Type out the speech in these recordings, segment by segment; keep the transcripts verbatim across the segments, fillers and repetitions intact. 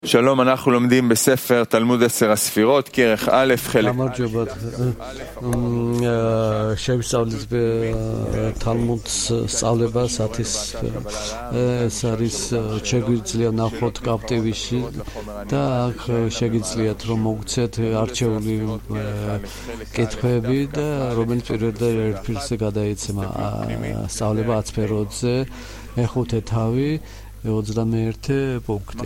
שלום, אנחנו לומדים בספר תלמוד עשר הספירות, כרך א', חלק გამარჯობათ. შევსწავლეთ თალმუდს სწავლებას ათის ეს არის შეგვიძლია ნახოთ კაპტივიში და აქ შეგიძლიათ რომ მოგცეთ არჩეული კითხვები და რომელიც პირველად ერთ ფილზე გადაიცემა სწავლება ათსფეროთზე მეხუთე თავი ოცდამეერთე პუნქტი.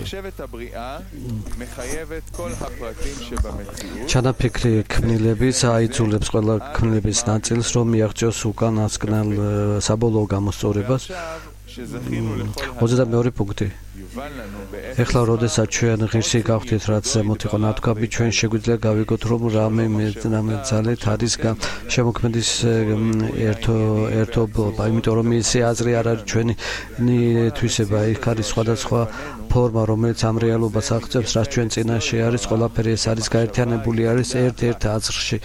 ჩანაფიქრი ქმნილების აიძულებს ყველა ქმნილების ნაწილს რომ მიაღწიოს უკანასკნელ საბოლოო გამოსწორებას. ოცდამეორე პუნქტი. ეხლა როდესაც ჩვენ ღირსი გავხდით რაც ზემოთ იყო ნათქვამი, ჩვენ შეგვიძლია გავიგოთ რომ რამე მეძალეთ არის შემოქმედის ერთო ერთობლობა, იმიტომ რომ მისი აზრი არ არის ჩვენი თვისება, იქ არის სხვადასხვა ფორმა, რომელიც ამ რეალობას აღწევს, რაც ჩვენ წინაშე არის, ყველაფერი ეს არის გაერთიანებული არის ერთ-ერთ აზრში.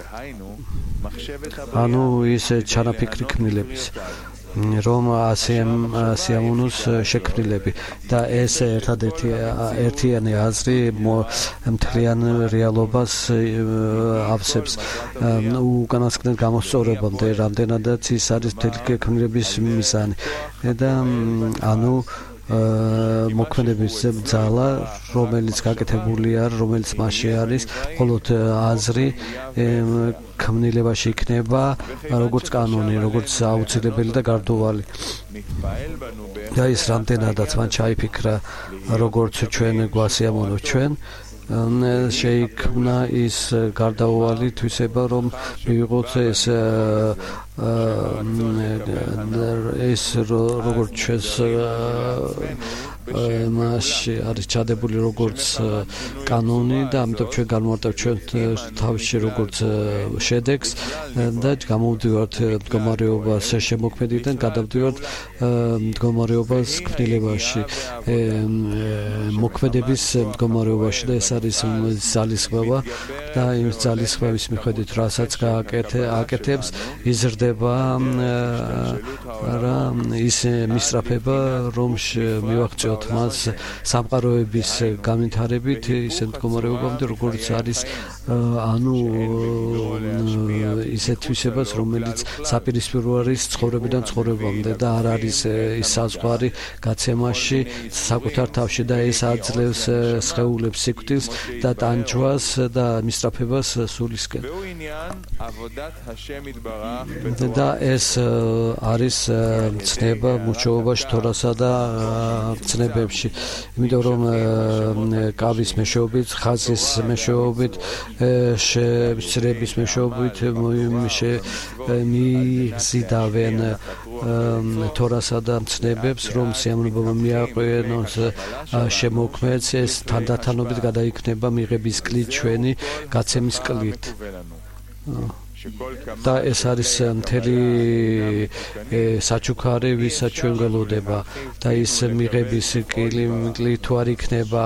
ანუ ის ჩანაფიქრი ქმნილების რომ ასიამუნოს შექმნილები და ეს ერთადერთი ერთიანი აზრი მთლიან რეალობას ავსებს უკანასკნელ გამოსწორებამდე, რამდენადაც ის არის მთელი ქმნილების მიზანი და ანუ მოქმედების ძალა, რომელიც გაკეთებული არის, რომელიც მასში არის, მხოლოდ აზრი ქმნილებაში იქნება როგორც კანონი, როგორც აუცილებელი და გარდუვალი. და ის რამდენადაც მან ჩაიფიქრა, როგორც ჩვენ გვასიამოვნებთ ჩვენ შეიქმნა ის გარდაუვალი თვისება, რომ მივიღოთ ეს ეს როგორც ჩვენს მასში არის ჩადებული როგორც კანონი და ამიტომ ჩვენ განმარტავთ ჩვენ თავში როგორც შედეგს და გამოვდივართ მდგომარეობას შემოქმედიდან, გადავდივართ მდგომარეობას ქმნილებაში, მოქმედების მდგომარეობაში და ეს არის ძალისხმევა და იმ ძალისხმევის მიხედვით რასაც გააკეთებს იზრდება რა ის მისწრაფება რომ მივაღწიოთ მას სამყაროების განვითარებით ისეთ მდგომარეობამდე როგორც არის ანუ ისეთ თვისებას რომელიც საპირისპირო არის ცხოვრებიდან ცხოვრებამდე და არ არის ის საზღვარი გაცემაში საკუთარ თავში და ეს აძლევს სხეულებს სიკვდილს და ტანჯვას და მისწრაფებას სულისკენ და ეს არის ცნება მუშაობაში თორასა და ცნებებში, იმიტომ რომ კავის მეშვეობით, ხაზის მეშვეობით, შეცრების მეშვეობით მიიზიდავენ თორასა და ცნებებს, რომ სიამოვნებობა მიაყვენოს შემოქმედს, ეს თანდათანობით გადაიქნება მიღების კლით ჩვენი გაცემის კლით. და ეს არის მთელი საჩუქარი, ვისაც ჩვენ გველოდება და ის მიღების კლით თუ არ იქნება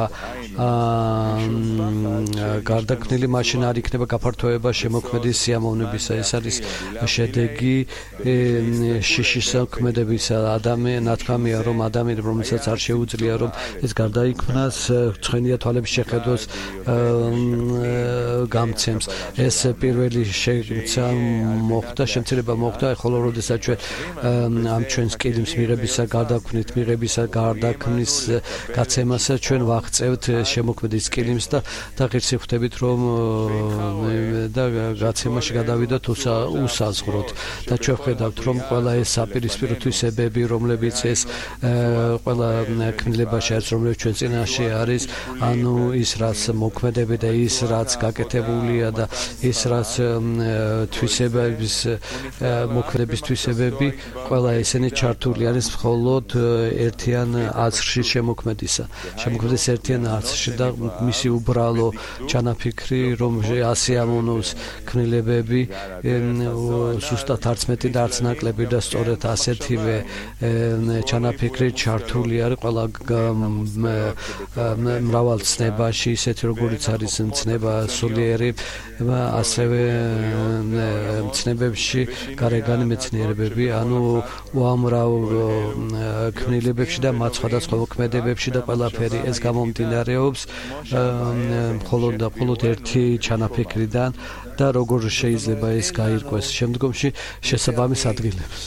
გარდაქმნილი, მაშინ არ იქნება გაფართოება შემოქმედის სიამოვნებისა. ეს არის შედეგი შიშის ქმედებისა. ადამიანი ნათქვამია რომ ადამიანი რომელსაც არ შეუძლია რომ ეს გარდაიქმნას, ცხენია თვალების შეხედოს გამცემს. ეს პირველი მოხდა, შემცირება მოხდა, ხოლო როდესაც ჩვენ ამ ჩვენს კილიმს მიღებისა გარდაქმნით, მიღებისა გარდაქმნის გაცემასა ჩვენ ვაღწევთ შემოქმედის კილიმს და და ღირსი ხვდებით რომ და გაცემაში გადავიდოთ უსაზღვროდ და ჩვენ ხედავთ რომ ყველა ეს საპირისპირო თვისებები, რომლებიც ეს ყველა ქმნილებაში არის, რომლებიც ჩვენ წინაშე არის, ანუ ის რაც მოქმედები და ის რაც გაკეთებულია და ის რაც თვისებების მოქმედების თვისებები, ყველა ესენი ჩართული არის მხოლოდ ერთიან აზრში შემოქმედისა. შემოქმედის ერთიან აზრში და მისი უბრალო ჩანაფიქრი, რომ ასიამოვნოს ქმნილებები სუსტად არც მეტი და არც ნაკლები და სწორედ ასეთივე ჩანაფიქრი ჩართული არის ყველა მრავალ ცნებაში, ისეთი როგორიც არის ცნება სულიერი, ასევე მცნებებში, გარეგანი მეცნიერებები, ანუ უამრავ ქმნილებებში და მათ სხვადასხვა მოქმედებებში და ყველაფერი ეს გამომდინარეობს მხოლოდ და მხოლოდ ერთი ჩანაფიქრიდან და როგორ შეიძლება ეს გაირკვეს შემდგომში შესაბამის ადგილებს.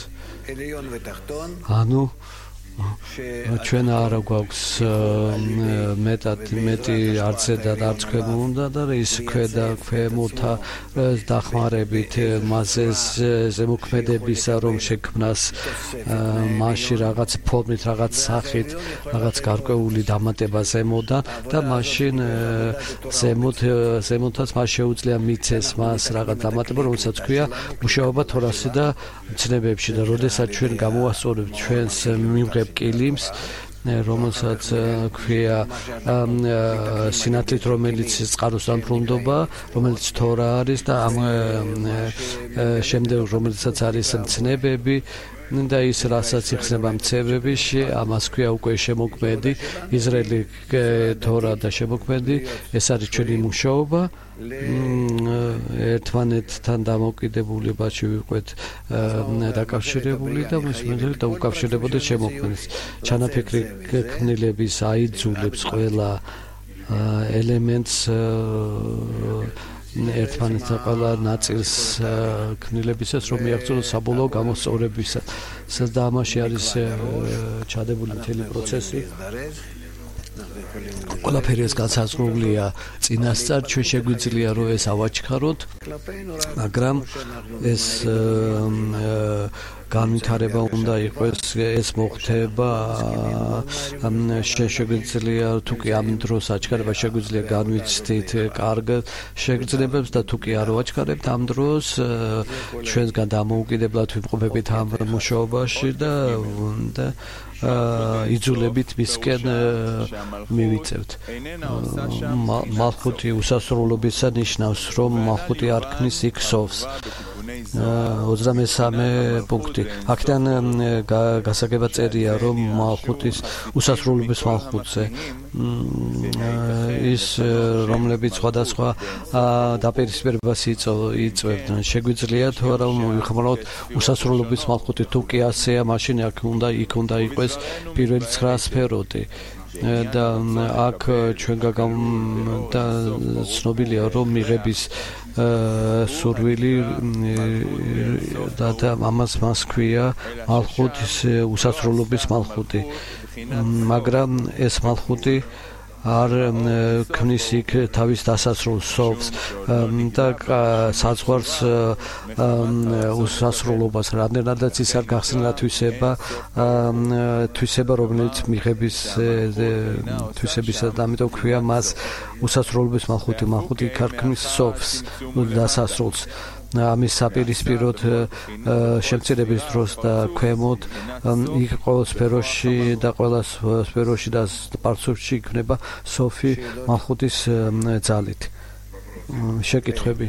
ანუ ჩვენ არა გვაქვს მეტად მეტი არცე და არც ქვემო უნდა და ის ქვედა ქვემოთა დახმარებით მასზე ზემოქმედებისა რომ შექმნას მასში რაღაც ფორმით რაღაც სახით რაღაც გარკვეული დამატება ზემოდან და მაშინ ზემოთ ზემოთაც მას შეუძლია მიცეს მას რაღაც დამატება რომელსაც ქვია მუშაობა თორასი და მცნებებში და როდესაც ჩვენ გამოვასწორებთ ჩვენს მიღებ კილიმს რომელსაც ქვია სინათლით რომელიც წყაროს დამბრუნდება რომელიც თორა არის და ამ შემდეგ რომელსაც არის მცნებები და ის რასაც იხსნება მცევრები ამას ქვია უკვე შემოქმედი იზრაელი თორა და შემოქმედი ეს არის ჩვენი მუშაობა ერთმანეთთან დამოკიდებულებაში ვიყვეთ დაკავშირებული და მოსმენელი და უკავშირდებოდა შემოქმედის ჩანაფიქრი ქმნილების აიძულებს ყველა ელემენტს ერთმანეთთან ყველა ნაწილს ქმნილებისას რომ მიაღწიოს საბოლოო გამოსწორებისას და ამაში არის ჩადებული მთელი პროცესი ყველაფერი ეს განსაზღვრულია წინასწარ ჩვენ შეგვიძლია რომ ეს ავაჩქაროთ მაგრამ ეს განვითარება უნდა იყოს ეს მოხდება შეგვიძლია თუ კი ამ დროს აჩქარება შეგვიძლია განვიცდით კარგ შეგრძნებებს და თუ კი არ ვაჩქარებთ ამ დროს ჩვენსგან დამოუკიდებლად ვიმყოფებით ამ მუშაობაში და და იძულებით მისკენ მივიწევთ მალხუთი უსასრულობისა ნიშნავს რომ მალხუთი არ ქმნის იქ სოფს ოცდამესამე პუნქტი აქედან გასაგება წერია რომ მალხუთის უსასრულობის მალხუთზე ის რომლებიც სხვადასხვა დაპირისპირებას იწვევდნენ შეგვიძლია თუ არა ვიხმაროთ usasრულობის მალხუთი თუ კი ასეა მაშინ აქ უნდა იქ უნდა იყოს პირველი ცხრა სფეროდი და აქ ჩვენ და ცნობილია რომ მიღების სურვილი და ამას მას ქვია მალხუთის usasრულობის მალხუთი მაგრამ ეს მალხუთი არ ქმნის იქ თავის დასასრულს სოფს და საზღვარს უსასრულობას რამდენადაც ის არ გახსნა თვისება თვისება რომელიც მიღების თვისებისა და ამიტომ ქვია მას უსასრულობის მალხუთი მალხუთი იქ არ ქმნის სოფს დასასრულს ამის საპირისპიროდ შემცირების დროს და ქვემოთ იქ ყოველ სფეროში და ყველა სფეროში და პარცურში იქნება სოფი მალხუთის ძალით შეკითხვები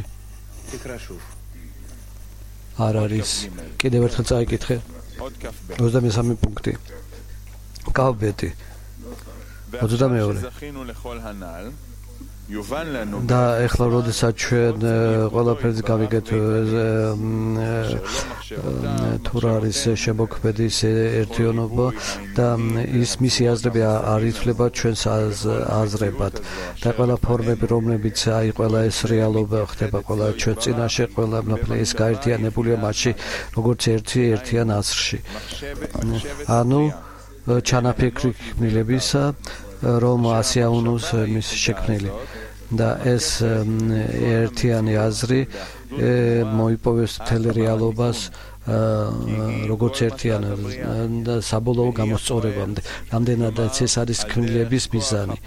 არ არის კიდევ ერთხელ წაიკითხე ოცდამესამე პუნქტი კავბეტი ოცდამეორე და ეხლა როდესაც ჩვენ ყველაფერს გავიგეთ თუ რა არის შემოქმედის ერთიანობა და ის მისი აზრები არ ითვლება ჩვენს აზრებად და ყველა ფორმები რომლებიც აი ყველა ეს რეალობა ხდება ყველა ჩვენ წინაშე ყველა ეს გაერთიანებულია მასში როგორც ერთი ერთიან აზრში ანუ ჩანაფიქრი ქმნილებისა რომ ასიაუნოს მის შექმნილი და ეს ერთიანი აზრი მოიპოვეს მთელ რეალობას როგორც ერთიან და საბოლოო გამოსწორებამდე რამდენადაც ეს არის ქმნილების მიზანი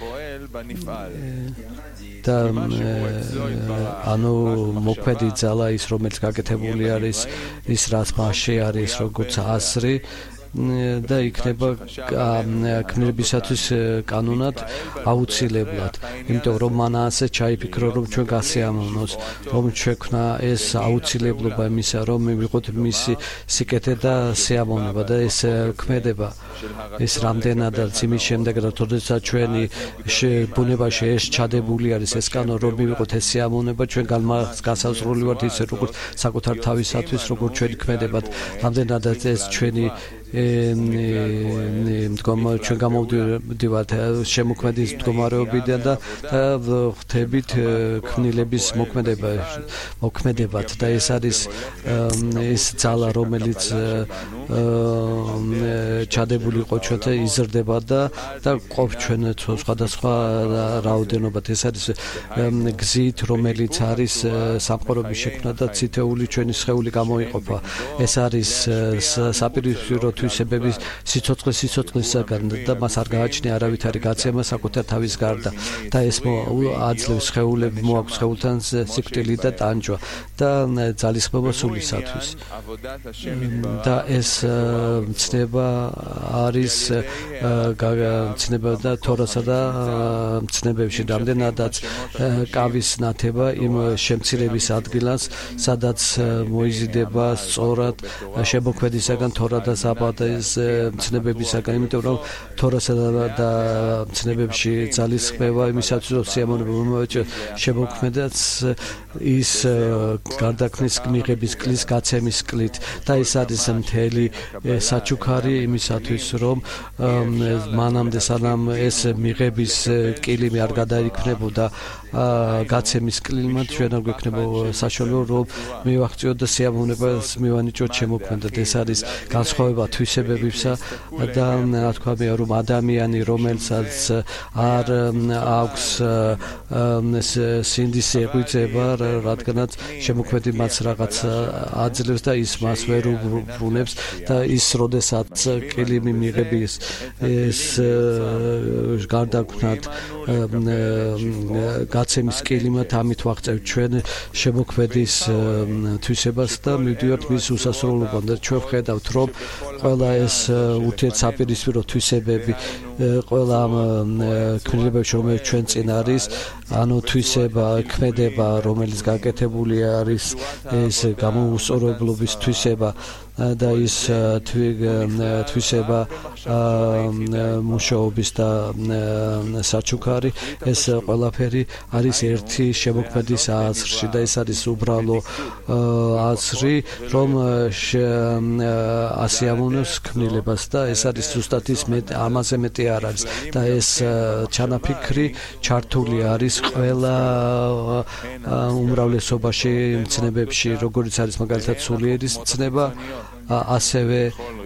და ანუ მოქმედი ძალა ის რომელიც გაკეთებული არის ის რაც მასში არის როგორც აზრი და იქნება ქმნილებისათვის კანონად აუცილებლად. იმიტომ რომ მან ასე ჩაიფიქრო, რომ ჩვენ გასიამოვნოს, რომ შექმნა ეს აუცილებლობა იმისა, რომ მივიღოთ მისი სიკეთე და სიამოვნება და ეს ქმედება ეს რამდენადაც იმის შემდეგ, როდესაც ჩვენი ბუნებაში ეს ჩადებული არის ეს კანონი, რომ მივიღოთ ეს სიამოვნება, ჩვენ გასასრული ვართ ისე როგორც საკუთარ თავისათვის, როგორც ჩვენი ქმედებად, რამდენადაც ეს ჩვენი მდგომა ჩვენ გამოვდივართ შემოქმედის მდგომარეობიდან და ხდებით ქმნილების მოქმედება მოქმედებად და ეს არის ეს ძალა, რომელიც ჩადებული იყო ჩვენთან, იზრდება და და ყოფ ჩვენ სხვადასხვა რაოდენობად. ეს არის გზით, რომელიც არის სამყაროების შექმნა და ცითეული ჩვენი სხეული გამოიყოფა. ეს არის საპირისპირო თვისებების სიცოცხლე სიცოცხლისაგან და მას არ გააჩნია არავითარი გაცემა საკუთარ თავის გარდა და ეს აძლევს სხეულები მოაქვს სხეულთან სიკვდილი და ტანჯვა და ძალისხმევა სულისათვის და ეს ცნება არის ცნება და თორასა და ცნებებში რამდენადაც კავის ნათება იმ შემცირების ადგილას, სადაც მოიზიდება სწორად შემოქმედისაგან თორა და საბა და ეს ცნებებისაგან, იმიტომ რომ თორასა და ცნებებში ძალისხმევა იმისათვის, რომ სიამოვნება მომეწოდეს შემოქმედას ის გარდაქმნის მიღების კლის გაცემის კლით და ეს არის მთელი საჩუქარი იმისათვის, რომ მანამდე სანამ ეს მიღების კილიმი არ გადაიქმნებოდა გაცემის კლიმატ, ჩვენ არ გვექნება საშუალო, რომ მივაღწიოთ და სიამოვნებას მივანიჭოთ შემოქმედად. ეს არის განსხვავება თვისებებისა და რა თქვა მე, რომ ადამიანი, რომელსაც არ აქვს სინდის ეღვიძება, რადგანაც შემოქმედი მას რაღაც აძლევს და ის მას ვერ უბრუნებს და ის როდესაც კილიმი მიღების ეს გარდაქმნათ გაცემის კილიმად, ამით ვაღწევთ ჩვენ შემოქმედის თვისებას და მივდივართ მის უსასრულობამდე და ჩვენ ვხედავთ, რომ ყველა ეს ურთიერთსაპირისპირო თვისებები, ყველა ამ ქმნილებებში, რომელიც ჩვენ წინ არის, ანუ თვისება, ქმედება, რომელიც გაკეთებული არის, ეს გამოუსწორებლობის თვისება და ის თვისება მუშაობის და საჩუქარი, ეს ყველაფერი არის ერთი შემოქმედის აზრში და ეს არის უბრალო აზრი, რომ ასიამოვნებს ქმნილებას და ეს არის ზუსტად ის ამაზე მეტი არ არის და ეს ჩანაფიქრი ჩართული არის ყველა უმრავლესობაში მცნებებში, როგორც არის მაგალითად სულიერის მცნება, ასევე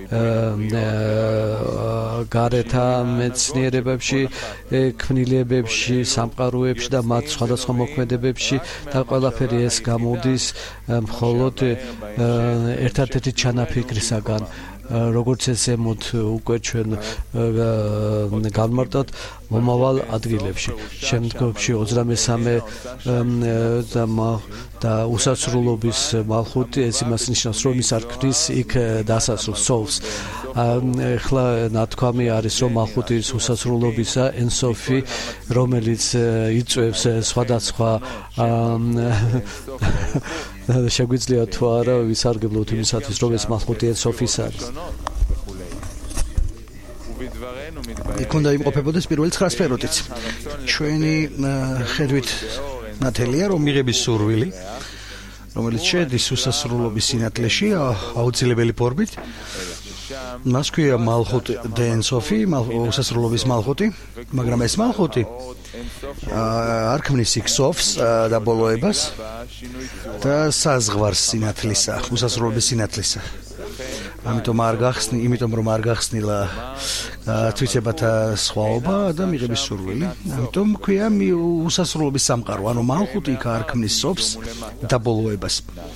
გარეთა მეცნიერებებში, ქმნილებებში, სამყაროებში და მათ სხვადასხვა მოქმედებებში და ყველაფერი ეს გამოდის მხოლოდ ერთადერთი ჩანაფიქრისაგან, როგორც ეს ემოთ უკვე ჩვენ განმარტავთ მომავალ ადგილებში. შემდგომში ოცდამესამე და უსასრულობის მალხუთი ეს იმას ნიშნავს, რომ ის არ ქმნის იქ დასასრულს, სოლს. ახლა ნათქვამი არის, რომ მალხუთის უსასრულობისა ენსოფი, რომელიც იწვევს სხვადასხვა შეგვიძლია თუ არა ვისარგებლოთ იმისათვის, რომ ეს მალხუთი ენსოფის არის. იქ უნდა იმყოფებოდეს პირველი ცხრა სფეროთიც. ჩვენი ხედვით ნათელია, რომ მიღების სურვილი, რომელიც შედის უსასრულობის სინათლეში აუცილებელი ფორმით, მას ქვია მალხუტ დე ენსოფი, უსასრულობის მალხუტი, მაგრამ ეს მალხუტი არ ქმნის იქ სოფს და ბოლოებას და საზღვარს სინათლისა, უსასრულობის სინათლისა. ამიტომ არ გახსნი, იმიტომ რომ არ გახსნილა თვისებათა სხვაობა და მიღების სურვილი. ამიტომ ქვია უსასრულობის სამყარო, ანუ მალხუტი იქ არ ქმნის სოფს და ბოლოებას.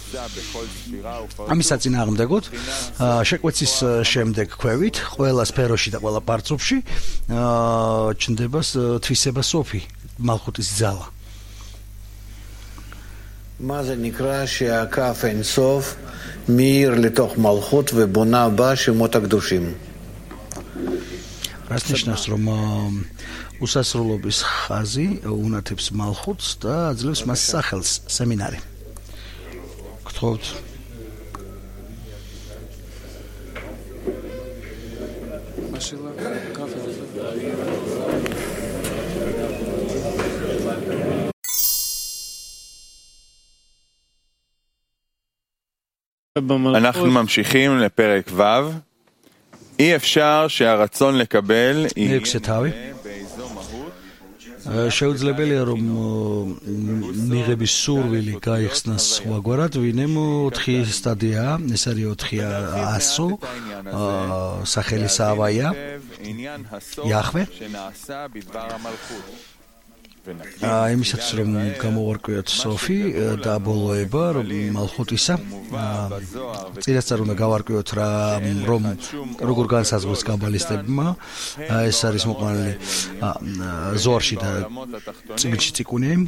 ამის საწინააღმდეგოდ, შეკვეცის შემდეგ ქვევით, ყველა სფეროში და ყველა პარწუფში ჩნდება თვისება სოფი, מלכות זלה. מה זה נקרא שהכף אין סוף מאיר לתוך מלכות ובונה בה שמות הקדושים? რაც ნიშნავს, რომ უსასრულობის ხაზი უნათებს მალხუთს და აძლევს მას სახელს სემინარი. გთხოვთ. მაშილა კაფეზე אנחנו ממשיכים לפרק ו' אי אפשר שהרצון לקבל יהיה באיזו מהות შეუძლებელია რომ მიღების სურვილი გაიხსნას სხვაგვარად, ვინემ ოთხი სტადია, ეს არის ოთხი ასო, სახელი სავაია, იახვე. იმისაც რომ გამოვარკვიოთ სოფი და ბოლოება რომ მალხუტისა წინასწარ უნდა გავარკვიოთ რა რომ როგორ განსაზღვრეს კაბალისტებმა ეს არის მოყვანილი ზოარში და წიგნში წიკუნიემ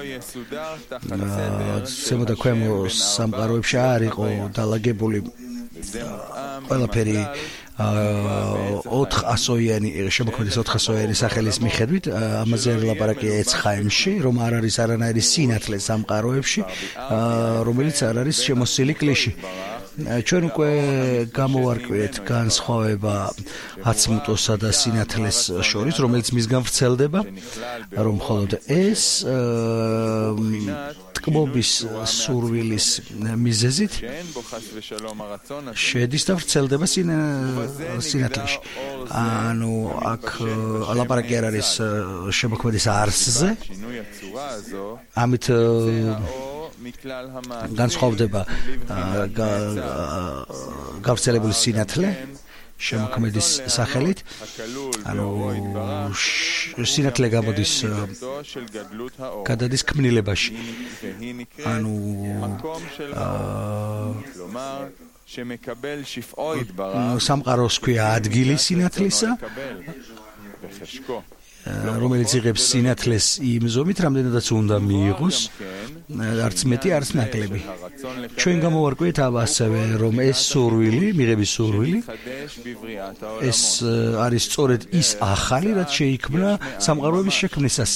ზემო და ქვემო სამყაროებში არ იყო დალაგებული ყველაფერი ოთხ ასოიანი შემოქმედის ოთხ ასოიანი სახელის მიხედვით ამაზე ლაპარაკია ეცხაიმში რომ არ არის არანაირი სინათლე სამყაროებში რომელიც არ არის შემოსილი კლიში ჩვენ უკვე გამოვარკვიეთ განსხვავება აცმუტოსა და სინათლეს შორის რომელიც მისგან ვრცელდება რომ მხოლოდ ეს ტკბობის სურვილის მიზეზით შედის და ვრცელდება სინათლეში ანუ აქ ლაპარაკი არ არის შემოქმედის არსზე ამით განსხვავდება გავრცელებული სინათლე შემოქმედის სახელით ანუ სინათლე გამოდის გადადის ქმნილებაში ანუ სამყაროს ქვია ადგილი სინათლისა რომელიც იღებს სინათლეს იმ ზომით, რამდენადაც უნდა მიიღოს, არც მეტი, არც ნაკლები. ჩვენ გამოვარკვიეთ ასევე, რომ ეს სურვილი, მიღების სურვილი, ეს არის სწორედ ის ახალი, რაც შეიქმნა სამყაროების შექმნისას.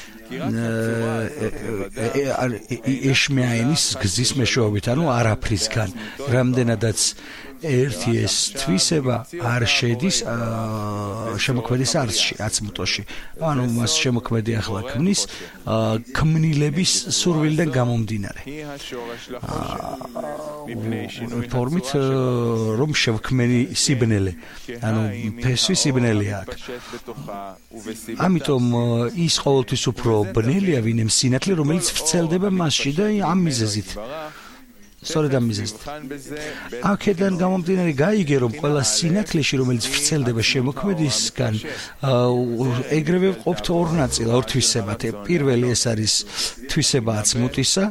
ეშმეაინის გზის მეშვეობით, ანუ არაფრისგან, რამდენადაც ერთი ეს თვისება არ შედის შემოქმედის არსში, აცმუტოში. ანუ მას შემოქმედი ახლა ქმნის ქმნილების სურვილიდან გამომდინარე. ფორმით რომ შევქმენი სიბნელე, ანუ ფესვი სიბნელეა აქ. ამიტომ ის ყოველთვის უფრო ბნელია, ვინემ სინათლე, რომელიც ვრცელდება მასში და ამ მიზეზით. სწორედ ამ მიზეზით. აქედან გამომდინარე გაიგე რომ ყველა სინათლეში რომელიც ვრცელდება შემოქმედისგან ეგრევე ყოფთ ორ ნაწილად, ორ თვისებად. პირველი ეს არის თვისება აცმუტისა,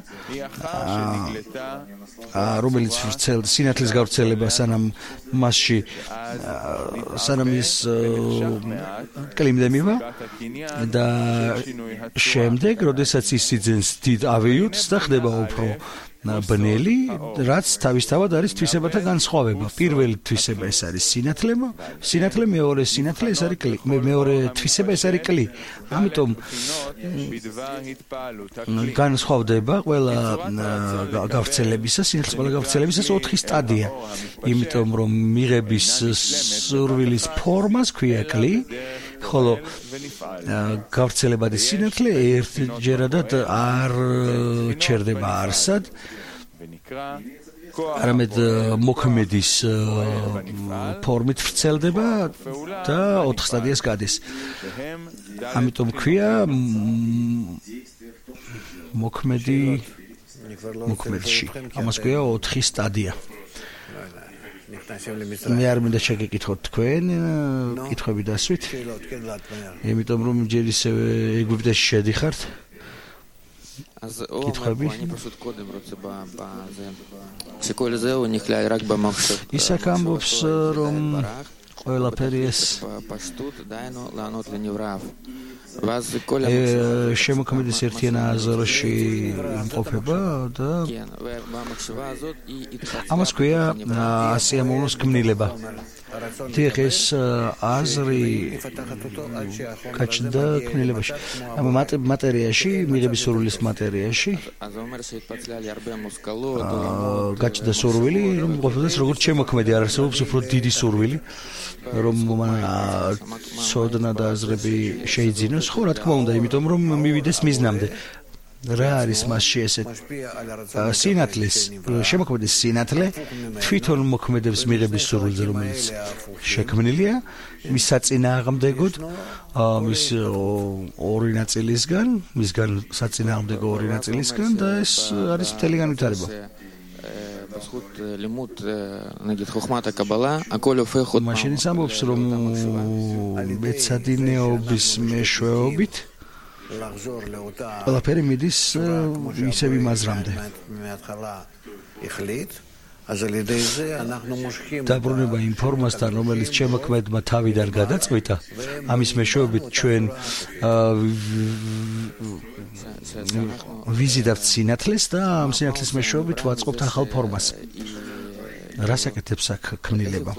რომელიც ვრცელ სინათლის გავრცელება სანამ მასში სანამ ის კლიმდემივა და შემდეგ, როდესაც ის იძენს დიდ ავეიუტს და ხდება უფრო ბნელი, რაც თავისთავად არის თვისებათა განსხვავება. პირველი თვისება ეს არის სინათლე, სინათლე მეორე სინათლე ეს არის კლი, მეორე თვისება ეს არის კლი. ამიტომ განსხვავდება ყველა გავრცელებისა, სინათლის ყველა გავრცელებისას ოთხი სტადია. იმიტომ რომ მიღების სურვილის ფორმას ქვია კლი, ხოლო გავრცელებადი სინათლე ერთჯერადად არ ჩერდება არსად. არამედ მოქმედის ფორმით ვრცელდება და ოთხ სტადიას გადის. ამიტომ ქვია მოქმედი მოქმედში. ამას ქვია ოთხი სტადია. მე არ მინდა შეგეკითხოთ თქვენ კითხვები დასვით. იმიტომ რომ ჯერ ისევ ეგვიპტეში შედიხართ. კითხვები? ისაკ ამბობს რომ ყველაფერი ეს შემოქმედის ერთიან აზრში იმყოფება და ამას ქვია ასიამოვნოს ქმნილება. თიხ ეს აზრი გაჩნდა ქმნილებაში. ამ მატერიაში, მიღების სურვილის მატერიაში გაჩნდა სურვილი, რომ ყოფილდეს როგორც შემოქმედი, არ არსებობს უფრო დიდი სურვილი, რომ ცოდნა და აზრები შეიძინოს. ხო, რა თქმა უნდა, იმიტომ რომ მივიდეს მიზნამდე. რა არის მასში ესეთ სინათლის შემოქმედის სინათლე თვითონ მოქმედებს მიღების სურვილზე, რომელიც შექმნილია მის საწინააღმდეგოდ მის ორი ნაწილისგან, მისგან საწინააღმდეგო ორი ნაწილისგან და ეს არის მთელი განვითარება. მაშინ ის ამბობს, რომ მეცადინეობის მეშვეობით ყველაფერი მიდის ისევ იმაზრამდე. დაბრუნება იმ ფორმასთან, რომელიც შემოქმედმა თავიდან გადაწყვიტა, ამის მეშვეობით ჩვენ ვიზიდავთ სინათლეს და ამ სინათლის მეშვეობით ვაწყობთ ახალ ფორმას. რას აკეთებს აქ ქმნილება?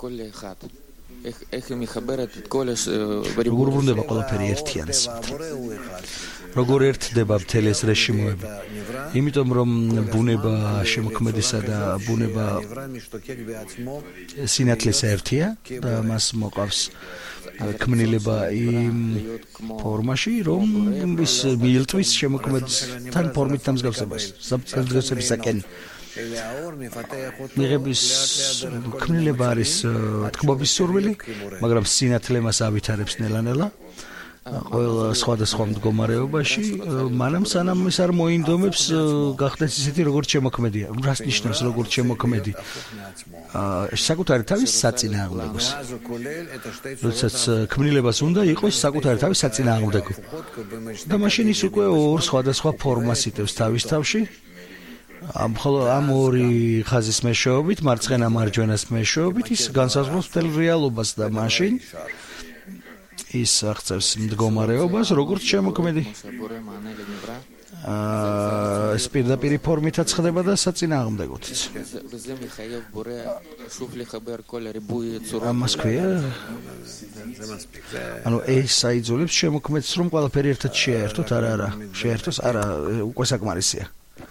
როგორ ბრუნდება ყველაფერი ერთიანს? როგორ ერთდება მთელი ეს რეჟიმები? იმიტომ რომ ბუნება შემოქმედისა და ბუნება სინათლის ერთია და მას მოყავს ქმნილება იმ ფორმაში, რომ ის მიილტვის შემოქმედისთან ფორმით დამსგავსებას, დამსგავსებისაკენ. მიღების ქმნილება არის თქმობის სურვილი, მაგრამ სინათლე მას ავითარებს ნელა-ნელა ყველა სხვადასხვა მდგომარეობაში, მანამ სანამ ის არ მოინდომებს გახდეს ისეთი როგორც შემოქმედია. რას ნიშნავს როგორც შემოქმედი? საკუთარი თავის საწინააღმდეგოს. როდესაც ქმნილებას უნდა იყოს საკუთარი თავის საწინააღმდეგო. და მაშინ ის უკვე ორ სხვადასხვა ფორმას იტევს თავის თავში. ამ ხოლო ამ ორი ხაზის მეშვეობით, მარცხენა მარჯვენას მეშვეობით ის განსაზღვრავს მთელ რეალობას და მაშინ ის აღწევს მდგომარეობას როგორც შემოქმედი. აა ეს პირდაპირ ფორმითაც ხდება და საწინააღმდეგოთაც. ამას ქვია. ანუ ეს საიძულებს შემოქმედს, რომ ყველაფერი ერთად შეერთოთ, არა არა, შეერთოს, არა, უკვე საკმარისია.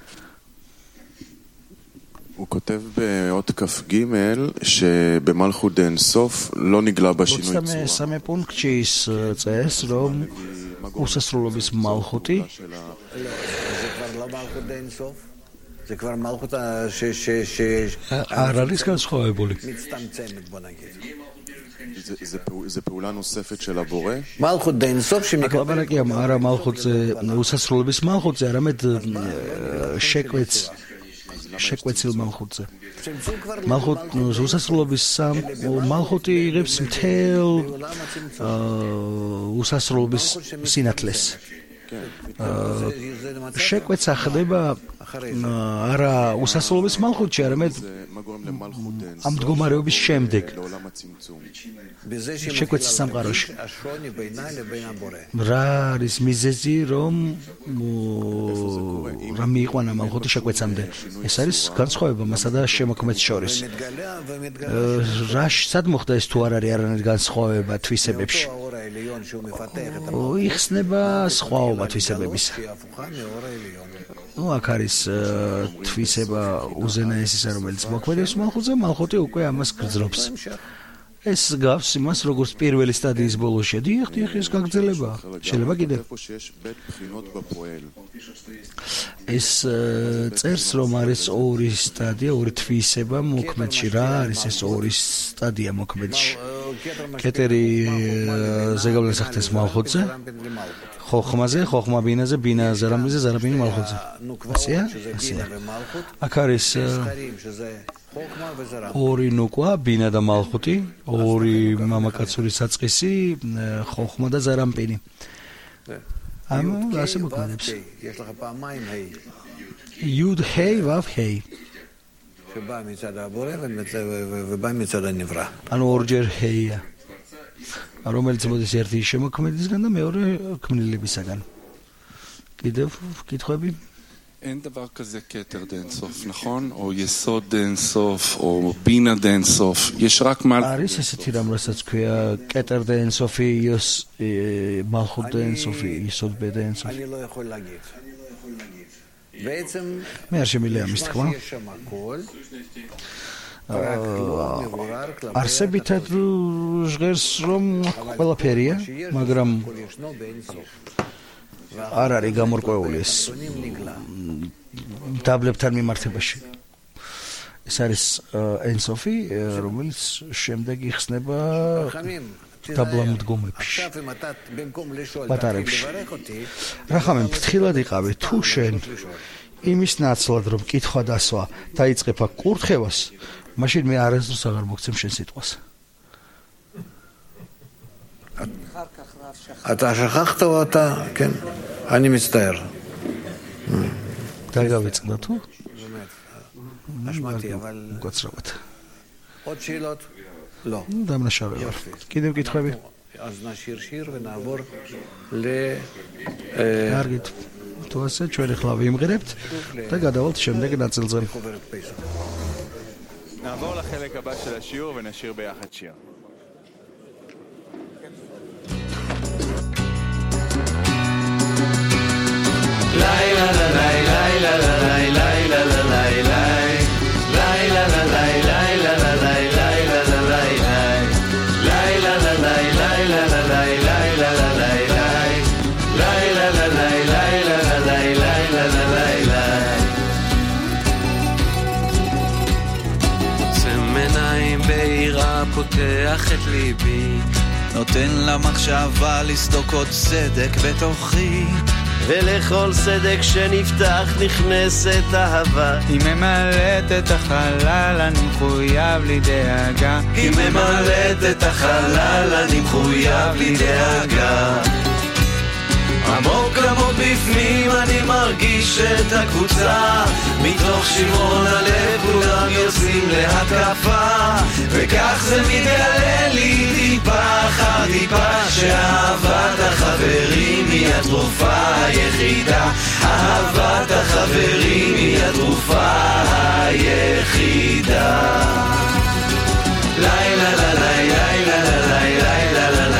הוא כותב באות כ"ג שבמלכות דאין סוף לא נגלה בשינוי צורה. סמי פונקצ'יס צייס רום וססרולוביס מלכותי. זה כבר לא מלכות דאין סוף? זה כבר מלכות ש... הרליס כאן שחואבולי. מצטמצמת, בוא נגיד. זה פעולה נוספת של הבורא? מלכות דאין סוף שמקבל... הכוונה כי המערה מלכות זה וססרולוביס מלכות זה הרמת שקווץ შეკვეცილ მალხუთზე. მალხუთ უსასრულობის მალხუთი იღებს მთელ უსასრულობის სინათლეს. შეკვეცა ხდება არა უსასრულობის მალხუთში, არამედ ამ მდგომარეობის შემდეგ. შეკვეცის სამყაროში. რა არის მიზეზი, რომ რა მიიყვანა მალხუთი შეკვეცამდე? ეს არის განსხვავება მასა და შემოქმედს შორის. რა სად მოხდა ეს თუ არ არის არანაირი განსხვავება თვისებებში? იხსნება სხვაობა თვისებებისა. ну აქ არის თვისება უზენაესისა, რომელიც მოქმედებს მალხუთზე, მალხუთი უკვე ამას გრძნობს. ეს გავს იმას, როგორც პირველი სტადიის ბოლოში. დიახ, დიახ, ეს გაგრძელება. შეიძლება კიდევ. ეს წერს, რომ არის ორი სტადია, ორი თვისება მოქმედში. რა არის ეს ორი სტადია მოქმედში? კეტერი ზეგავლენს ახდენს მალხუთზე. ხოხმაზე, ხოხმა ბინაზე, ბინა ზარამბიზე, ზარაბინი მალხუთზე. ასეა? ასეა. აქ არის ორი ნუკვა, ბინა და მალხუთი, ორი მამაკაცური საწყისი, ხოხმა და ზარამპინი. ამ ასე მოქმედებს. იუდ ჰეი ვავ ჰეი. שבא מצד הבורא ובא מצד הנברא. ანუ ორჯერ ჰეია. რომელიც მოდის ერთი შემოქმედისგან და მეორე ქმნილებისაგან. კიდევ კითხვები? אין דבר כזה כתר דאינסוף, נכון? או יסוד דאינסוף, או בינה דאינסוף. יש רק מעל... არის ესეთი რამ, რასაც ქვია კეტერ დაინსოფი, მალხუტ დაინსოფი, יסוד בדאינסוף. אני לא יכול להגיד. בעצם... მე არ შემიძლია ამის თქმა. יש שם הכל. רק לא מבורר כלפי... არსებითად ჟღერს რომ ყველაფერია, მაგრამ ישנו באינסוף. არ არის გამორკვეული ეს დაბლებთან მიმართებაში. ეს არის ენსოფი, რომელიც შემდეგ იხსნება დაბლამდგომებში. პატარებში. რახამენ ფრთხილად იყავი თუ შენ იმის ნაცვლად რომ კითხვა დასვა დაიწყებ აქ კურთხევას, მაშინ მე არასდროს აღარ მოგცემ შენ სიტყვას. אתה שכחת או אתה? כן. אני מצטער. דגביצקנה תו? באמת. אשמתי, אבל... קוצרות. עוד שאלות? לא. דם נשאר. קידם כתחבי. אז נשאיר שיר ונעבור ל... להרגית. תועשה, תשואל חלבי עם גרפת. תגע דבולת שמנגד נצל זן. נעבור לחלק הבא של השיעור ונשאיר ביחד שיר. פותח את ליבי, נותן למחשבה לסדוק עוד סדק בתוכי, ולכל סדק שנפתח נכנסת אהבה. היא ממלאת את החלל, אני מחויב לי דאגה. היא ממלאת את החלל, אני מחויב לי דאגה. עמוק עמוק בפנים אני מרגיש את הקבוצה, מתוך שברון הלב כולם יוצאים להתקפה, וכך זה מתגלה לי טיפה אחר טיפה, שאהבת החברים היא התרופה היחידה. אהבת החברים היא התרופה היחידה. לילה לילה לילה לילה לילה לילה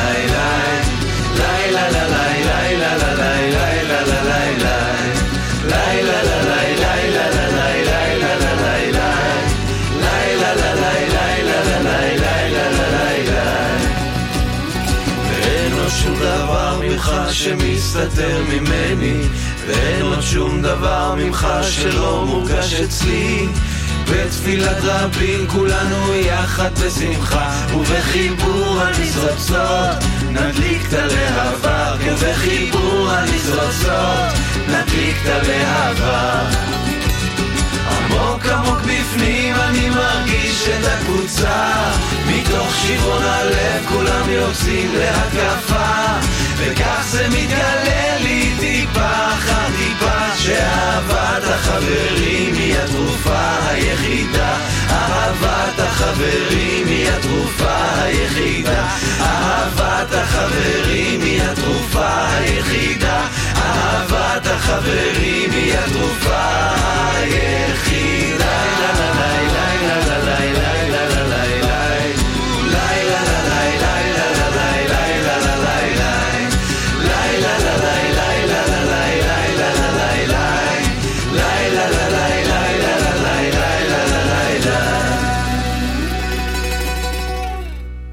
שמסתתר ממני, ואין עוד שום דבר ממך שלא מורגש אצלי. בתפילת רבים כולנו יחד בשמחה, ובחיבור הניצוצות נדליק את הלהבה, ובחיבור הניצוצות נדליק את הלהבה. עמוק עמוק בפנים אני מרגיש את הקבוצה, מתוך שברון הלב כולם יוצאים להתקפה, וכך זה מתגלה לי טיפה אחר טיפה, שאהבת החברים היא התרופה היחידה. אהבת החברים היא התרופה היחידה. אהבת החברים היא התרופה היחידה. אהבת החברים היא התרופה